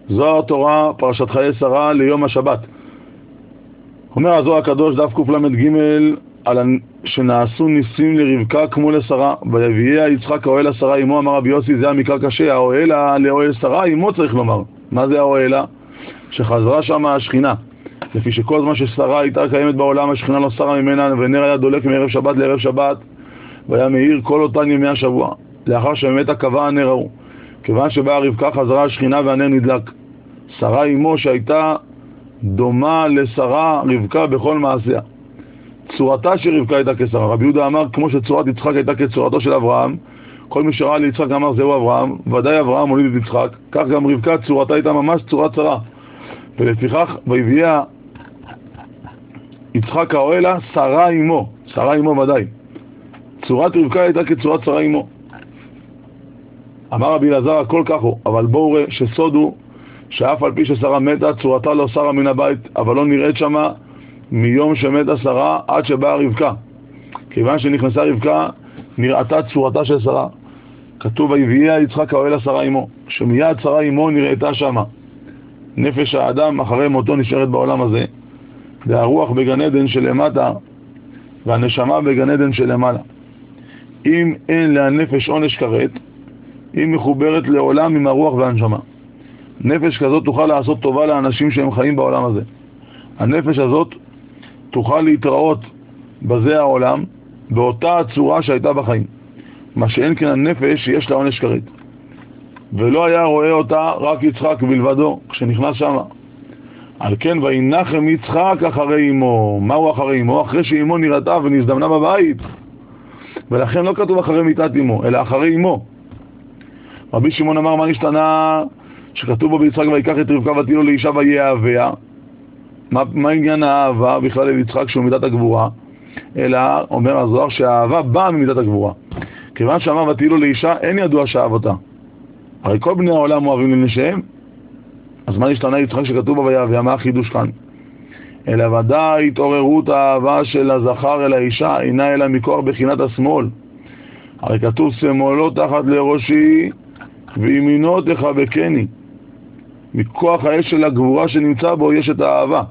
זו התורה, פרשת חיי שרה ליום השבת. אומר הזוהר הקדוש, דף קל"ג, שנעשו ניסים לרבקה כמו לשרה, ויביאה יצחק האוהל לשרה אמו. אמר רבי יוסי, זה המקרא קשה, האוהלה לאוהל שרה אמו צריך לומר. מה זה האוהלה? שחזרה שם השכינה, לפי שכל זמן ששרה הייתה קיימת בעולם, השכינה לא שרה ממנה, ונר היה דולק מערב שבת לערב שבת, והיה מאיר כל אותן ימי השבוע, לאחר שבאמת הקבע הנר ההוא. כיוון שבאה רבקה חזרה השכינה והנר נדלק. שרה אמו שהייתה דומה לשרה רבקה בכל מעשיה. צורתה של רבקה הייתה כשרה. רבי יהודה אמר, כמו שצורת יצחק הייתה כצורתו של אברהם, כל מי שראה ליצחק אמר זהו אברהם, ודאי אברהם הוליד את יצחק, כך גם רבקה צורתה הייתה ממש צורת שרה. ולפיכך ויביאה יצחק האוהלה שרה אמו, שרה אמו ודאי. צורת רבקה הייתה כצורת שרה אמו. אמר רבי אלעזר, הכל כך הוא, אבל בואו ראה שסוד הוא שאף על פי ששרה מתה, צורתה לא שרה מן הבית, אבל לא נראית שמה מיום שמתה שרה עד שבאה רבקה. כיוון שנכנסה רבקה, נראתה צורתה של שרה. כתוב ויביאה יצחק האוהלה שרה אמו, שמיד שרה אמו נראתה שמה. נפש האדם אחרי מותו נשארת בעולם הזה, והרוח בגן עדן שלמטה והנשמה בגן עדן שלמעלה. אם אין לנפש עונש כרת, היא מחוברת לעולם עם הרוח והנשמה. נפש כזאת תוכל לעשות טובה לאנשים שהם חיים בעולם הזה. הנפש הזאת תוכל להתראות בזה העולם באותה הצורה שהייתה בחיים. מה שאין כן הנפש יש לה עונש כרת. ולא היה רואה אותה רק יצחק בלבדו כשנכנס שמה. על כן וינחם יצחק אחרי אמו. מהו אחרי אמו? אחרי שאמו נראתה ונזדמנה בבית. ולכן לא כתוב אחרי מיתת אמו, אלא אחרי אמו. רבי שמעון אמר, מה נשתנה שכתוב בו ביצחק ויקח את רבקה ותהי לו לאישה ויאהביה? מה עניין האהבה בכלל אל יצחק שהוא מידת הגבורה? אלא אומר הזוהר שהאהבה באה ממידת הגבורה. כיוון שאמר ותהי לו לאישה, אין ידוע שאהב אותה. הרי כל בני העולם אוהבים לנשיהם. אז מה נשתנה יצחק שכתוב בו ויאהביה? מה החידוש כאן? אלא ודאי התעוררות האהבה של הזכר אל האישה אינה אלא מכוח בחינת השמאל. הרי כתוב שמאלו תחת לראשי וימינו תחבקני. מכוח האש של הגבורה שנמצא בו יש את האהבה.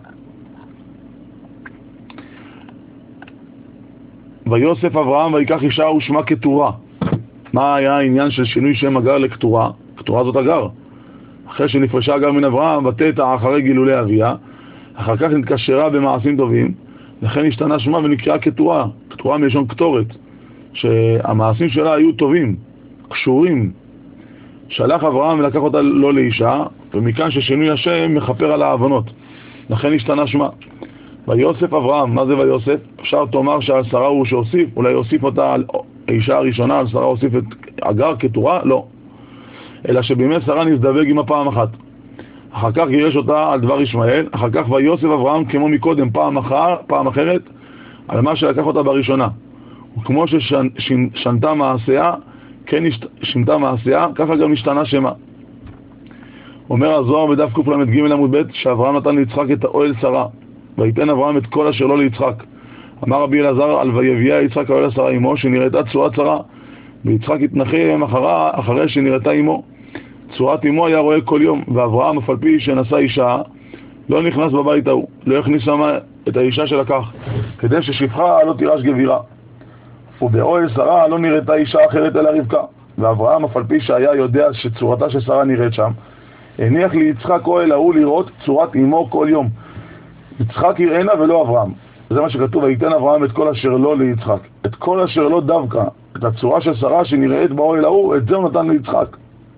ויוסף אברהם ויקח אישה ושמה כתורה. מה היה העניין של שינוי שם הגר לכתורה? כתורה זאת הגר. אחרי שנפרשה הגר מן אברהם ותתה אחרי גילולי אביה, אחר כך נתקשרה במעשים טובים, לכן השתנה שמה ונקראה כתורה. כתורה מלשון כתורת, שהמעשים שלה היו טובים, קשורים. שלח אברהם ולקח אותה לא לאישה, ומכאן ששינוי השם מכפר על העוונות, לכן השתנה שמה. ויוסף אברהם, מה זה ויוסף? אפשר תאמר שעל שרה הוא שהוסיף, אולי יוסיף אותה על האישה הראשונה, על שרה הוסיף את הגר כתורה? לא. אלא שבימי שרה נזדווג עם הפעם אחת. אחר כך גירש אותה על דבר ישמעאל, אחר כך ויוסף אברהם כמו מקודם פעם אחרת על מה שלקח אותה בראשונה. וכמו ששנתה מעשיה, כן שינתה מעשיה, ככה גם השתנה שמה. אומר הזוהר בדף קל"ג עמוד ב' שאברהם נתן ליצחק את האוהל שרה, ויתן אברהם את כל אשר לו ליצחק. אמר רבי אלעזר על ויביאה יצחק האוהל שרה אמו שנראתה צורת שרה, ויצחק התנחם אחרי שנראתה אמו. צורת אמו היה רואה כל יום, ואברהם אף על פי שנשא אישה לא נכנס בבית ההוא, לא הכניס שמה את האישה שלקח, כדי ששפחה לא תירש גבירה. ובאוהל שרה לא נראתה אישה אחרת אלא רבקה. ואברהם אף על פי שהיה יודע שצורתה של שרה נראית שם, הניח ליצחק אוהל ההוא לראות צורת אמו כל יום. יצחק יראנה ולא אברהם. זה מה שכתוב, ויתן אברהם את כל אשר לו ליצחק. את כל אשר לו דווקא, את הצורה של שרה שנראית באוהל ההוא, את זה הוא נתן ליצחק.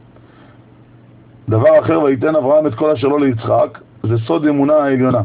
דבר אחר, ויתן אברהם את כל אשר לו ליצחק, זה סוד אמונה העליונה.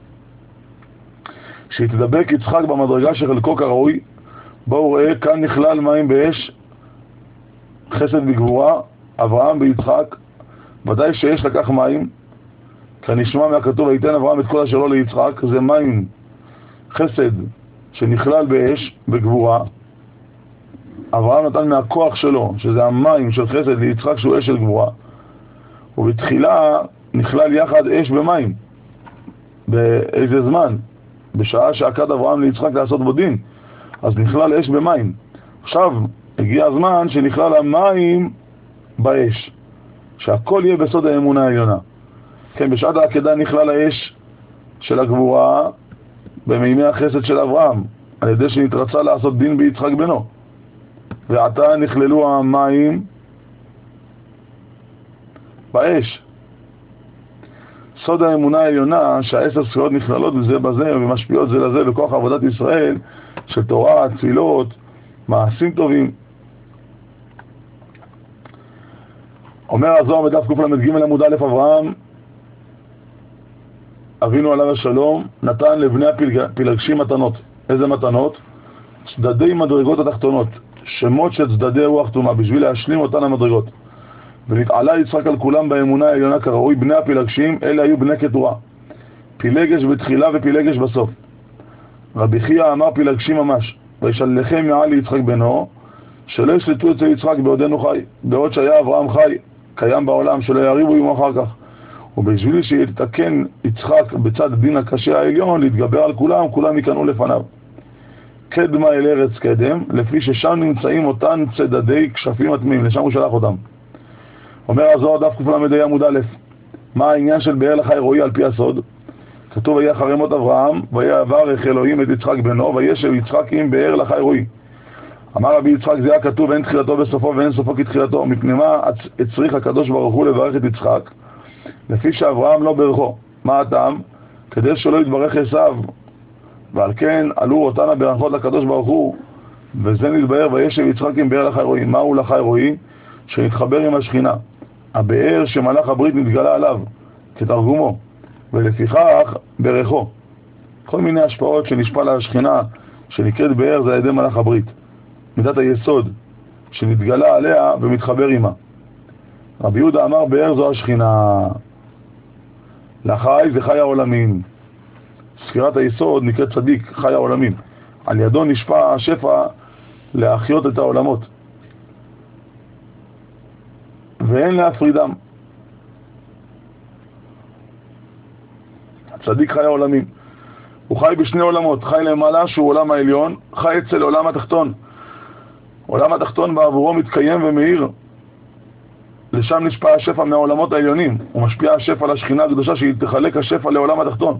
שהתדבק יצחק במדרגה של חלקו כראוי, בואו ראה, כאן נכלל מים באש, חסד בגבורה, אברהם ביצחק, ודאי שיש לקח מים, כנשמע מהכתוב, ויתן אברהם את כל אשר לו ליצחק, זה מים, חסד, שנכלל באש, בגבורה. אברהם נתן מהכוח שלו, שזה המים של חסד ליצחק, שהוא אש של גבורה. ובתחילה נכלל יחד אש במים. באיזה זמן? בשעה שעקד אברהם ליצחק לעשות בו דין, אז נכלל אש במים. עכשיו הגיע הזמן שנכלל המים באש, שהכל יהיה בסוד האמונה העליונה. כן, בשעת העקדה נכלל האש של הגבורה במימי החסד של אברהם, על ידי שנתרצה לעשות דין ביצחק בנו. ועתה נכללו המים באש. סוד האמונה העליונה שהעשר זכויות נכללות בזה בזה ומשפיעות זה לזה בכוח עבודת ישראל של תורה, תפילות, מעשים טובים. אומר הזוהר בדף קל"ג עמוד א', אברהם אבינו עליו השלום נתן לבני הפילגשים מתנות. איזה מתנות? צדדי מדרגות התחתונות, שמות של צדדי רוח טומאה, בשביל להשלים אותן המדרגות. ונתעלה יצחק על כולם באמונה העליונה כראוי. בני הפילגשים אלה היו בני קטורה, פילגש בתחילה ופילגש בסוף. רבי חייא אמר פילגשים ממש, וישלחם מעל ליצחק בנו, שלא ישלטו אצל יצחק בעודנו חי, בעוד שהיה אברהם חי קיים בעולם, שלא יריבו עמו אחר כך. ובשביל שיתקן יצחק בצד הדין הקשה העליון להתגבר על כולם, כולם יקנו לפניו. קדמה אל ארץ קדם, לפי ששם נמצאים אותן צדדי כשפים התמימים, לשם הוא שלח אותם. אומר הזוהר דף קל"ה עמוד א', מה העניין של באר לחי רועי על פי הסוד? כתוב ויהיה אחרי מות אברהם, ויברך אלוהים את יצחק בנו, וישב יצחק עם באר לחי רועי. אמר רבי יצחק, זה היה כתוב אין תחילתו בסופו ואין סופו כתחילתו. מפני מה הצריך הקדוש ברוך הוא לברך את יצחק לפי שאברהם לא ברכו? מה הטעם? כדי שלא יתברך עשיו, ועל כן עלו אותן הברכות לקדוש ברוך הוא, וזה נתבהר וישב יצחק עם באר לחי רועי. מהו לחי רועי? שנתחבר עם השכינה, הבאר שמלאך הברית נתגלה עליו כתרגומו, ולפיכך ברכו. כל מיני השפעות שנשפע לה השכינה שנקראת באר זה על ידי מלאך הברית, מידת היסוד שנתגלה עליה ומתחבר עימה. רבי יהודה אמר באר זו השכינה, לחי זה חי העולמים. ספירת היסוד נקראת צדיק, חי העולמים, על ידו נשפע השפע להחיות את העולמות ואין להפרידם. הצדיק חי העולמים, הוא חי בשני עולמות, חי למעלה שהוא עולם העליון, חי אצל עולם התחתון. עולם התחתון בעבורו מתקיים ומאיר, לשם נשפע השפע מהעולמות העליונים, הוא משפיע השפע לשכינה הקדושה שהיא תחלק השפע לעולם התחתון.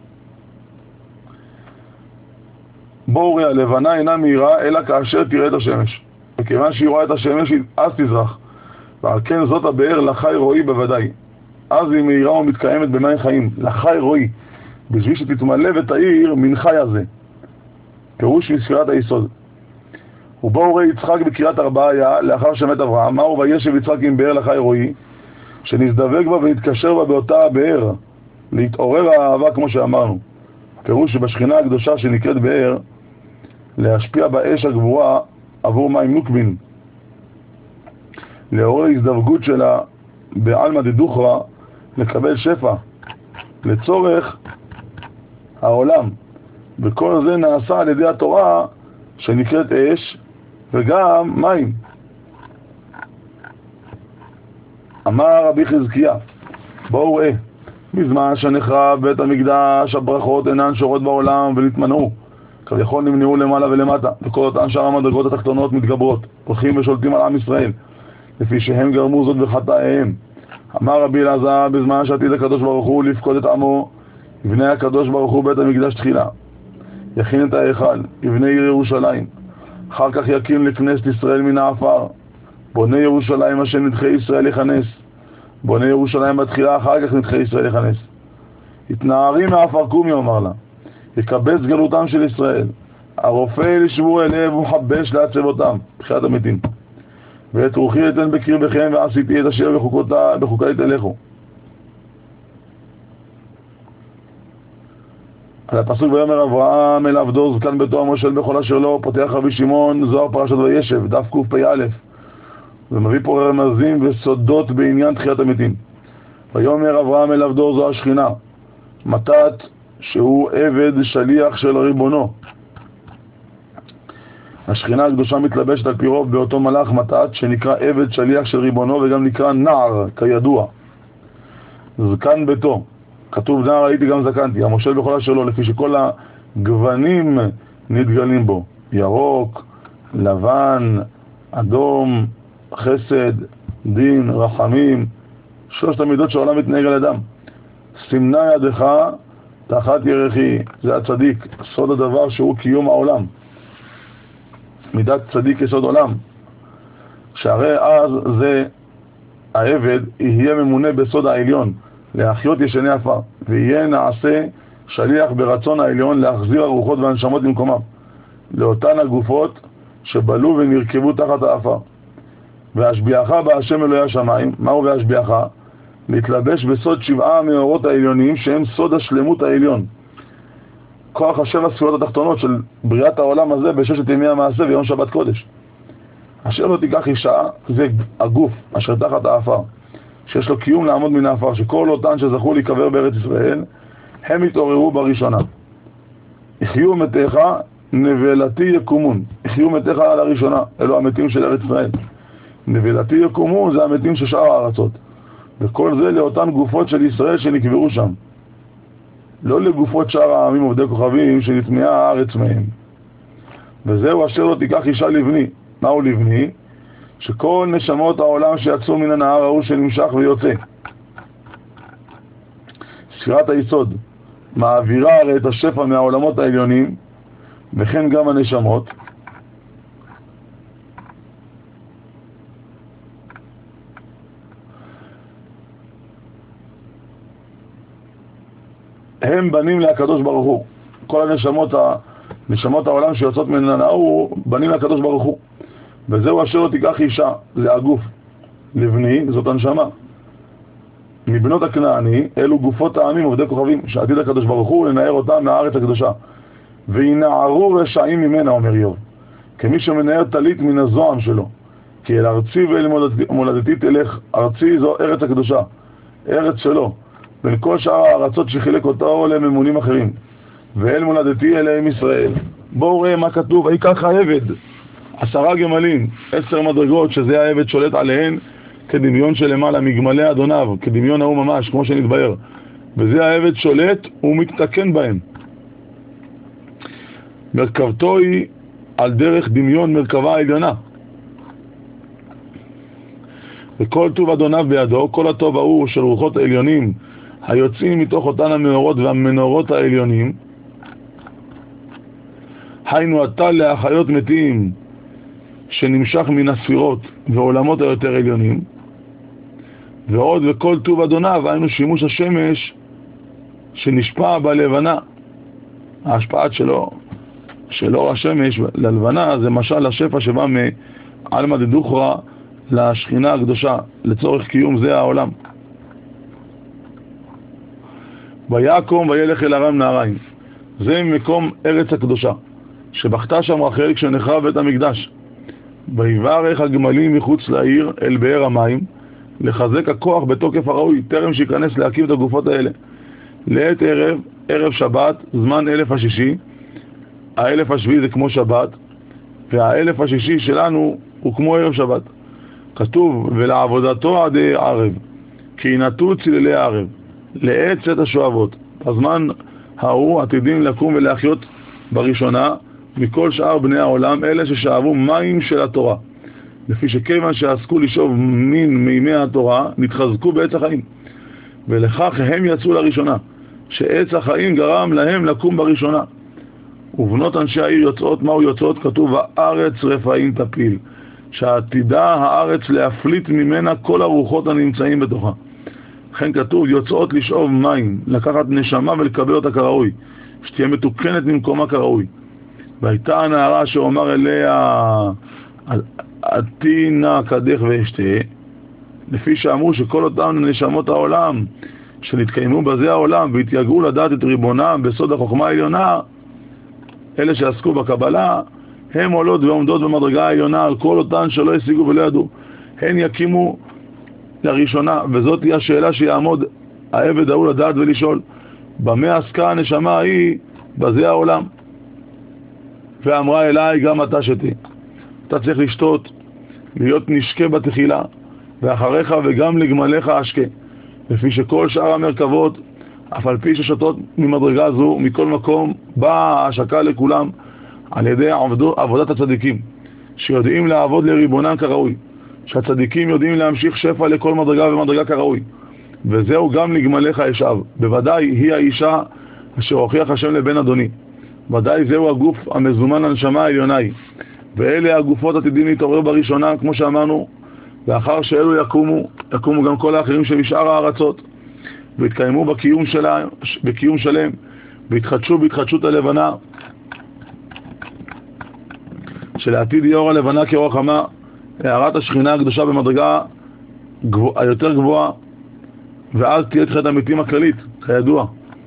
בואו ראה, לבנה אינה מהירה אלא כאשר תראה את השמש, וכיוון שהיא רואה את השמש אז תזרח, ועל כן זאת הבאר לחי רועי בוודאי, אז היא מהירה ומתקיימת במים חיים. לחי רועי, בשביל שתתמלא ותאיר מן חי הזה, פירוש מספירת היסוד. ובואו ראה יצחק בקריאת ארבעיה לאחר שמת אברהם, מהו וישב יצחק עם באר לחי רועי, שנזדבק בה ונתקשר בה באותה הבאר, להתעורר האהבה כמו שאמרנו. פירוש שבשכינה הקדושה שנקראת באר, להשפיע באש הגבורה עבור מים נוקבין, לעורר הזדווגות שלה בעלמא דדוכרא, לקבל שפע לצורך העולם, וכל זה נעשה על ידי התורה שנקראת אש וגם מים. אמר רבי חזקיה, בואו ראה, בזמן שנחרב בית המקדש הברכות אינן שורות בעולם ונתמנעו, כביכול נמנעו למעלה ולמטה, וכל אותן שאר המדרגות התחתונות מתגברות, הולכים ושולטים על עם ישראל לפי שהם גרמו זאת בחטאיהם. אמר רבי אלעזר, בזמן שעתיד הקדוש ברוך הוא לפקוד את עמו, יבנה הקדוש ברוך הוא בית המקדש תחילה, יכין את ההיכל, יבנה עיר ירושלים, אחר כך יקים לכנסת ישראל מן העפר, בונה ירושלים אשר נדחי ישראל יכנס, בונה ירושלים בתחילה, אחר כך נדחי ישראל יכנס. התנערים מעפר קומי, אמר לה, יקבץ גלותם של ישראל, הרופא לשבור אליהם ומחבש לעצב אותם, בחיית המתים. ואת רוחי אתן בקרבכם ועשיתי את אשר בחוקי תלכו. על הפסוק ויאמר אברהם אל עבדו זקן ביתו המושל בכל אשר לו, פותח רבי שמעון זוהר פרשת וישב דף קפ"א, ומביא פה רמזים וסודות בעניין תחיית המתים. ויאמר אברהם אל עבדו, זו השכינה, מתת שהוא עבד שליח של ריבונו. השכינה הקדושה מתלבשת על פי רוב באותו מלאך מתת שנקרא עבד שליח של ריבונו, וגם נקרא נער כידוע, זקן ביתו. כתוב נער הייתי גם זקנתי, המושל בכל אשר לו, לפי שכל הגוונים נתגלים בו, ירוק, לבן, אדום, חסד, דין, רחמים, שלושת המידות שהעולם מתנהג על אדם. סימנה ידך תחת ירחי. זה הצדיק, סוד הדבר שהוא קיום העולם. מידת צדיק יסוד עולם. שהרי אז זה העבד יהיה ממונה בסוד העליון, להחיות ישני עפר, ויהיה נעשה שליח ברצון העליון להחזיר הרוחות והנשמות למקומם, לאותן הגופות שבלו ונרכבו תחת העפר. והשביעך בהשם אלוהי השמיים. מהו והשביעך? להתלבש בסוד 7 המאורות העליונים שהם סוד השלמות העליון, כוח 7 ספירות התחתונות של בריאת העולם הזה בששת ימי המעשה ויום שבת קודש. אשר לא תיקח אישה, זה הגוף אשר תחת האפר, שיש לו קיום לעמוד מן האפר, שכל אותן שזכו להיקבר בארץ ישראל הם התעוררו בראשונה. יחיו מתיך נבלתי יקומון. יחיו מתיך על הראשונה, אלו המתים של ארץ ישראל. נבלתי יקומון זה המתים של שאר הארצות, וכל זה לאותן גופות של ישראל שנקברו שם, לא לגופות שאר העמים עובדי כוכבים שנטמעה הארץ מהם. וזהו אשר לא תיקח אישה לבני. מהו לבני? שכל נשמות העולם שיצאו מן הנהר ההוא שנמשך ויוצא, ספירת היסוד מעבירה הרי את השפע מהעולמות העליונים, וכן גם הנשמות. הם בנים לקדוש ברוך הוא. כל נשמות העולם שיוצאות מן הנהר הוא בנים לקדוש ברוך הוא. וזהו אשר לא תיקח אישה, זה הגוף. לבני, זאת הנשמה. מבנות הכנעני, אלו גופות העמים עובדי כוכבים, שעתיד הקדוש ברוך הוא לנער אותם מהארץ הקדושה. וינערו רשעים ממנה, אומר איוב, כמי שמנער טלית מן הזוהם שלו. כי אל ארצי ואל מולדתי תלך. ארצי זו ארץ הקדושה, ארץ שלו, בין כל שאר הארצות שחילק אותו לממונים אחרים. ואל מולדתי אליהם ישראל. בואו ראה מה כתוב. ויקח העבד 10 גמלים, 10 מדרגות, שזה העבד שולט עליהן כדמיון של למעלה מגמלי אדוניו, כדמיון ההוא ממש, כמו שנתבהר. וזה העבד שולט ומתתקן בהם. מרכבתו היא על דרך דמיון מרכבה העליונה. וכל טוב אדוניו בידו, כל הטוב ההוא של רוחות העליונים היוצאים מתוך אותן המאורות והמנורות העליונים, היינו אתה להחיות מתים שנמשך מן הספירות ועולמות היותר עליונים. ועוד וכל טוב אדוניו, היינו שימוש השמש שנשפע בלבנה. ההשפעת של אור השמש ללבנה זה משל לשפע שבא מעלמא דדוכרא לשכינה הקדושה, לצורך קיום זה העולם. ויקום וילך אל ארם נהריים. זה מקום ארץ הקדושה, שבכתה שם רחל כשנחרב בית המקדש. ויברך הגמלים מחוץ לעיר אל באר המים, לחזק הכוח בתוקף הראוי, טרם שיכנס להקים את הגופות האלה. לעת ערב, ערב שבת, זמן 1000 השישי. 1000 השביעי זה כמו שבת, וה1000 השישי שלנו הוא כמו ערב שבת. כתוב, ולעבודתו עד ערב, כי ינטו צללי הערב, לעת צאת השואבות. בזמן ההוא עתידים לקום ולהחיות בראשונה מכל שאר בני העולם, אלה ששאבו מים של התורה, לפי שכיוון שעסקו לשאוב מין מימי התורה, נתחזקו בעץ החיים, ולכך הם יצאו לראשונה, שעץ החיים גרם להם לקום בראשונה. ובנות אנשי העיר יוצאות. מהו יוצאות? כתוב, הארץ רפאים תפיל, שעתידה הארץ להפליט ממנה כל הרוחות הנמצאים בתוכה. לכן כתוב, יוצאות לשאוב מים, לקחת נשמה ולקבל אותה כראוי, שתהיה מתוקנת ממקומה כראוי. והייתה הנערה שאומר אליה, עתי נא קדך ואשתה, לפי שאמרו שכל אותם נשמות העולם שנתקיימו בזה העולם והתייגעו לדעת את ריבונם בסוד החוכמה העליונה, אלה שעסקו בקבלה, הם עולות ועומדות במדרגה העליונה על כל אותן שלא השיגו ולא ידעו. הן יקימו לראשונה, וזאת היא השאלה שיעמוד העבד ההוא לדעת ולשאול, במה עסקה הנשמה ההיא בזה העולם? ואמרה אליי, גם אתה שתי. אתה צריך לשתות, להיות נשקה בתחילה, ואחריך וגם לגמליך אשקה. לפי שכל שאר המרכבות, אף על פי ששתות ממדרגה זו, מכל מקום באה ההשקה לכולם על ידי עבודת הצדיקים, שיודעים לעבוד לריבונם כראוי, שהצדיקים יודעים להמשיך שפע לכל מדרגה ומדרגה כראוי. וזהו גם לגמליך אשאב. בוודאי היא האישה אשר הוכיח השם לבן אדוני. ודאי זהו הגוף המזומן לנשמה העליונה היא. ואלה הגופות עתידים להתעורר בראשונה, כמו שאמרנו, לאחר שאלו יקומו גם כל האחרים של משאר הארצות, והתקיימו בקיום שלם, והתחדשו בהתחדשות הלבנה, שלעתיד יהיה אור הלבנה כאור החמה, הערת השכינה הקדושה במדרגה היותר גבוהה, ואז תהיה תחיית המתים הכללית, כידוע.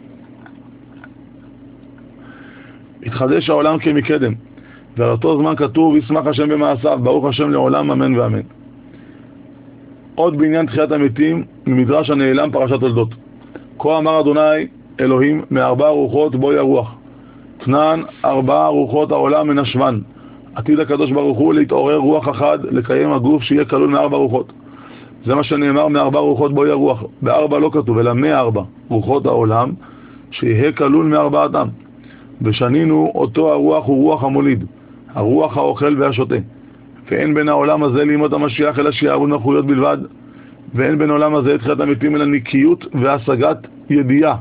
התחדש העולם כמקדם, ועל אותו זמן כתוב, ישמח השם במעשיו, ברוך השם לעולם, אמן ואמן. עוד בעניין תחיית המתים, ממדרש הנעלם פרשת תולדות. כה אמר אדוני אלוהים, מארבע רוחות בו ירוח. תנן 4 רוחות העולם מנשבן. עתיד הקדוש ברוך הוא להתעורר רוח אחד, לקיים הגוף שיהיה כלול מ4 רוחות. זה מה שנאמר, מ4 רוחות בו ירוח. ב4 לא כתוב, אלא מ4 רוחות העולם, שיהיה כלול מ4. ושנינו אותו הרוח הוא רוח המוליד, הרוח האוכל והשותה. ואין בין העולם הזה לימות המשיח אלא שיעבוד מלכויות בלבד, ואין בין העולם הזה תחיית המתים אלא נקיות והשגת ידיעה.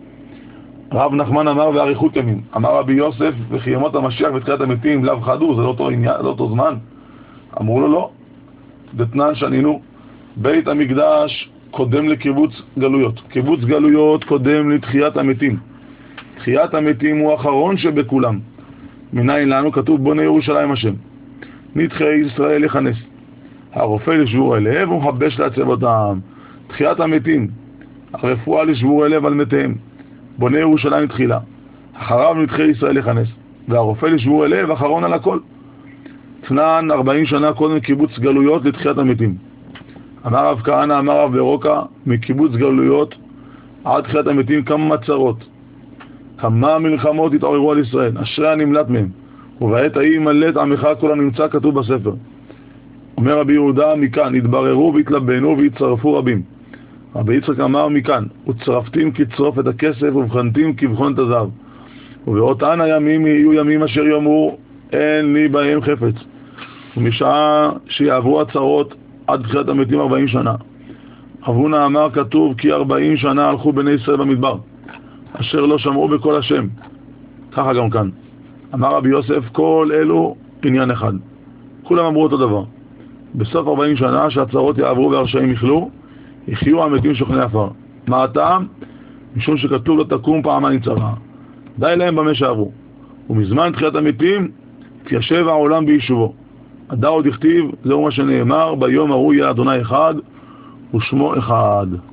רב נחמן אמר ואריכות ימים. אמר רבי יוסף, וכי ימות המשיח ותחיית המתים לאו חדור, זה לא אותו זמן. אמרו לו לא, דתנן שנינו, בית המקדש קודם לקיבוץ גלויות. קיבוץ גלויות קודם לתחיית המתים. תחיית המתים הוא האחרון שבכולם. מניין לנו כתוב בונה ירושלים השם. נדחי ישראל יכנס. הרופא לשבור הלב ומחבש לעצב אותם. תחיית המתים, הרפואה לשבור הלב על מתיהם. בונה ירושלים תחילה. אחריו נדחי ישראל יכנס. והרופא לשבור הלב אחרון על הכל. תנן 40 שנה קודם קיבוץ גלויות לתחיית המתים. אמר רב כהנא, אמר רב ברוקה, מקיבוץ גלויות עד תחיית המתים כמה מצרות. כמה מלחמות התעוררו על ישראל, אשרי הנמלט מהם, ובעת ההיא מלט עמך כל הנמצא, כתוב בספר. אומר רבי יהודה, מכאן התבררו והתלבנו והצטרפו רבים. רבי יצחק אמר מכאן, וצרפתים כצרוף את הכסף ובחנתים כבחון את הזהב. ובאותן הימים יהיו ימים אשר יאמרו אין לי בהם חפץ. ומשעה שיעברו הצרות עד תחיית המתים 40 שנה. אבונה אמר כתוב כי 40 שנה הלכו בני ישראל במדבר, אשר לא שמעו בקול השם. ככה גם כאן. אמר רבי יוסף, כל אלו עניין אחד. כולם אמרו אותו דבר. בסוף 40 שנה שהצרות יעברו והרשעים יחלו, יחיו המתים שוכני עפר. מה הטעם? משום שכתוב לא תקום פעמיים צרה. די להם במה שעברו. ומזמן תחיית המתים תיישב העולם ביישובו. הדא עוד הכתיב, זהו מה שנאמר, ביום ההוא יהיה אדוני אחד ושמו אחד.